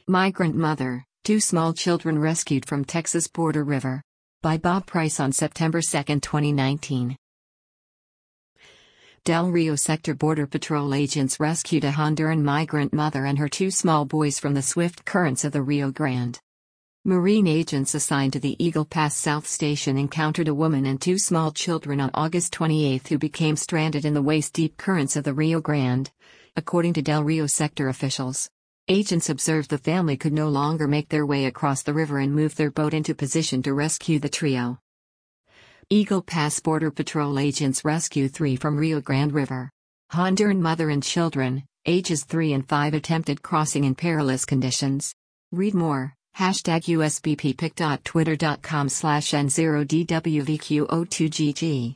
Migrant Mother, Two Small Children Rescued from Texas Border River. By Bob Price on September 2, 2019. Del Rio Sector Border Patrol agents rescued a Honduran migrant mother and her two small boys from the swift currents of the Rio Grande. Marine agents assigned to the Eagle Pass South Station encountered a woman and two small children on August 28 who became stranded in the waist-deep currents of the Rio Grande, according to Del Rio Sector officials. Agents observed the family could no longer make their way across the river and moved their boat into position to rescue the trio. Eagle Pass Border Patrol agents rescue three from Rio Grande River. Honduran mother and children, ages 3 and 5 attempted crossing in perilous conditions. Read more, #USBPpic.twitter.com/N0DWVQ02GG.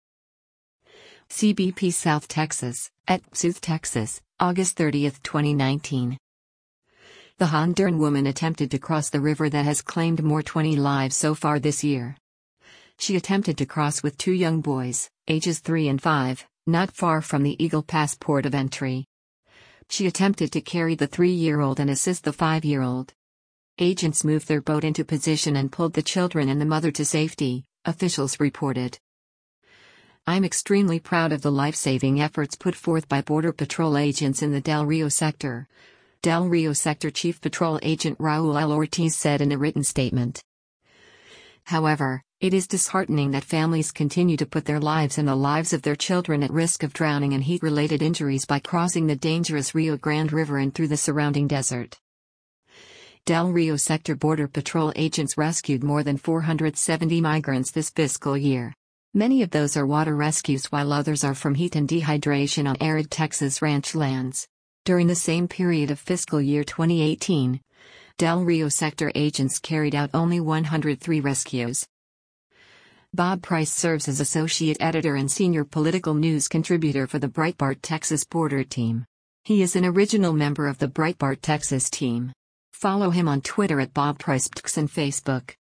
CBP South Texas, at South Texas, August 30, 2019. The Honduran woman attempted to cross the river that has claimed more 20 lives so far this year. She attempted to cross with two young boys, ages 3 and 5, not far from the Eagle Pass port of entry. She attempted to carry the 3-year-old and assist the 5-year-old. Agents moved their boat into position and pulled the children and the mother to safety, officials reported. I'm extremely proud of the life-saving efforts put forth by Border Patrol agents in the Del Rio sector, Del Rio Sector Chief Patrol Agent Raul L. Ortiz said in a written statement. However, it is disheartening that families continue to put their lives and the lives of their children at risk of drowning and heat-related injuries by crossing the dangerous Rio Grande River and through the surrounding desert. Del Rio Sector Border Patrol agents rescued more than 470 migrants this fiscal year. Many of those are water rescues while others are from heat and dehydration on arid Texas ranch lands. During the same period of fiscal year 2018, Del Rio Sector agents carried out only 103 rescues. Bob Price serves as associate editor and senior political news contributor for the Breitbart Texas Border Team. He is an original member of the Breitbart Texas team. Follow him on Twitter at Bob Price and Facebook.